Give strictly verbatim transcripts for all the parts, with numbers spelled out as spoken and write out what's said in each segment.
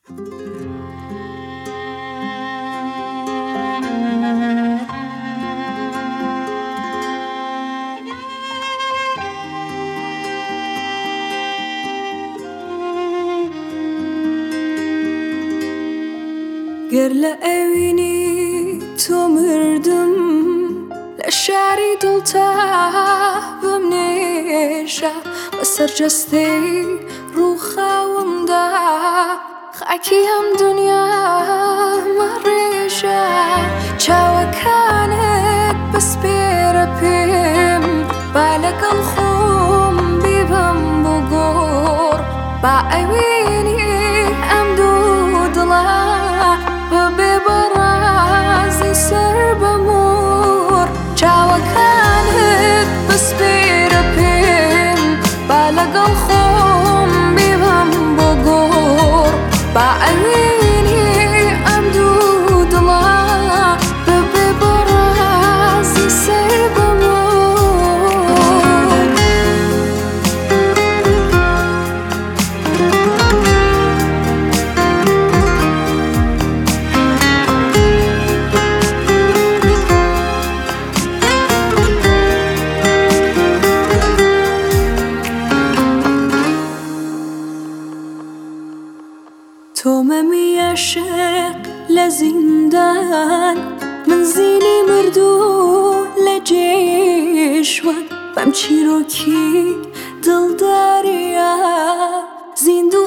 گەر لە ئەوینی تۆ مردم لە شاری دڵتا بمنێژە بەسەر جەستەی ڕووخاومدا خاکی هەم دونیامە ڕێژە چاوەکانت بەسپێرە پێم با لەگەڵ خۆم بیبم بۆ گۆڕ با ئەوینی ئەم دوو دڵە ببێ بەڕازی سەر بەمۆر چاوەکانت بەسپێرە پێم با لەگەڵ خۆم بیبم بۆ گۆڕ با ئەوینی ئەم دوو دڵە ببێ بەڕازی سەر بەمۆر تۆ مەمی عاشق لە زیندان من زینی مردوو لە جێشوان بەم چیرۆکی دڵداریە زیندوو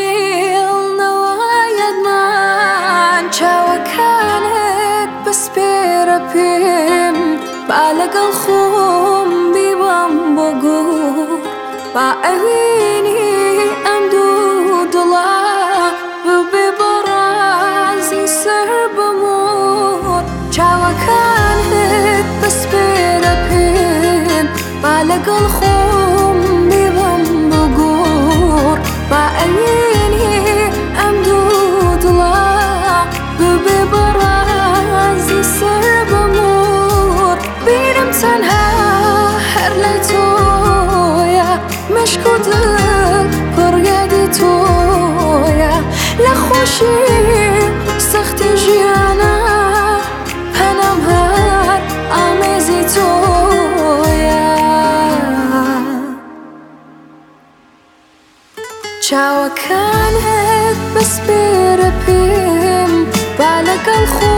ئەهێڵنەوەیەکمان چاوەکانت بەسپێرە پێم با لەگەڵ خۆم بیبم بۆ گۆڕ با ئەوینی ئەم دوو دڵە ببێ بەڕازی سەر بەمۆر چاوەکانت بەسپێرە پێم با لەگەڵ خۆم بیبم بۆ گۆڕ با ئەوینی ئەم دوو دڵە ببێ بەڕازی سەر بەمۆر بیرم تەنها هەر لای تۆیە مەشک و دڵ پڕ یادی تۆیە لە خۆشی سەختی ژیانە پەنام هەر ئامێزی تۆیە چاوەکانت بەسپێرە پێم با لەگەڵ خۆم